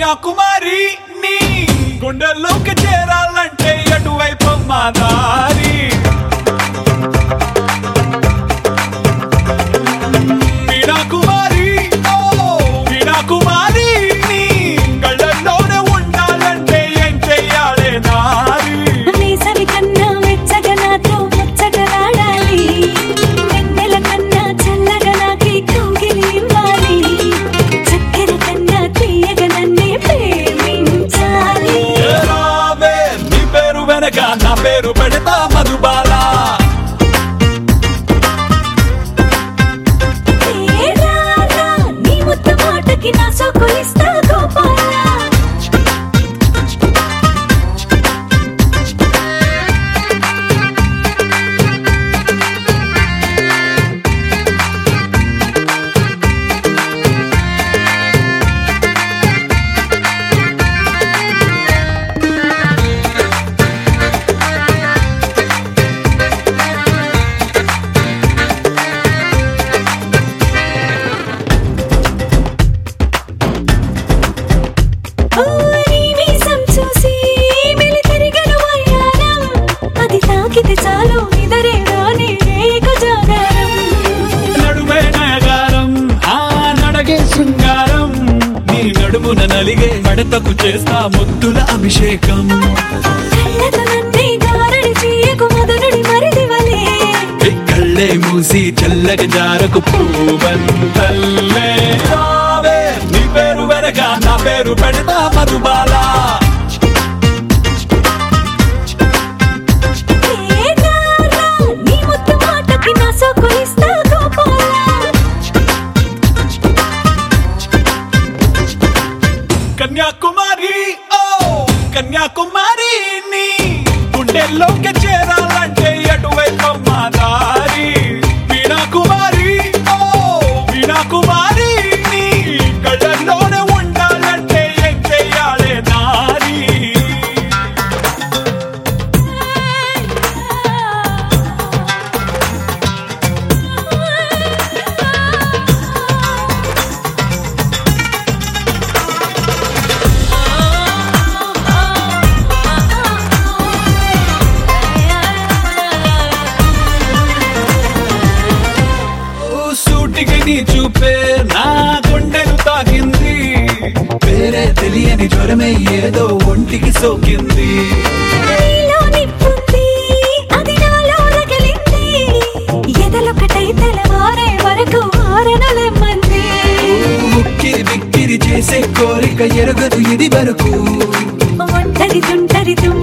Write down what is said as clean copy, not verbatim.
కన్యాకుమారి నీ గుండెల్లోకి చేరాలంటే ఎటువైపు మా దారి వీణాకుమారి ఓ వీణాకుమారి నీ కళ్ళల్లోనే ఉండాలంటే ఏం చెయ్యాలే నారి వేసవి కన్నా వెచ్చగా నాతో ముచ్చటలాడాలి వెన్నెల కన్నా చల్లగా నాకి కౌగిలి ఇవ్వాలి చక్కెర కన్నా తీయగా నన్నే ప్రేమించాలి రావే నీ పేరు వెనక నా పేరు పెడతా మధుబాల ఏ రారా నీ ముద్దు మాటకి నా సోకులిస్తా గోపాల చాలు ఇదరే రాని జాగారం నడుమే నయగారం ఆ నడగే శృంగారం నీ నడుమున నలిగే మడతకు చేస్తా ముద్దుల అభిషేకం కళ్ళతో నన్నే గారడి చేయకు మదనుడి మరిదివలే కళ్ళే మూసి చల్లగా జారకు పూవంతల్లే రావే నీ పేరు వెనక నా పేరు పెడతా మధుబాల కన్యాకుమారి ఓ కన్యాకుమారి నీ గుండెల్లోకి చేరాలంటే ఎటువైపు మా దారి వీణాకుమారి ఓ వీణాకుమారి నీ కళ్ళల్లోనే ఉండాలంటే ఏం చెయ్యాలే నారి నీ చూపే నా గుండెను తాకింది పేరే తెలియని జ్వరమే ఏదో ఒంటికి సోకింది నీలో నిప్పుంది అది నాలో రగిలింది ఎదలొకటై తెలవారే వరకు ఆరనలెమ్మంది ఉక్కిరి బిక్కిరి చేసే కోరిక ఎరగదు ఇది వరకు ఒంటరి తుంటరి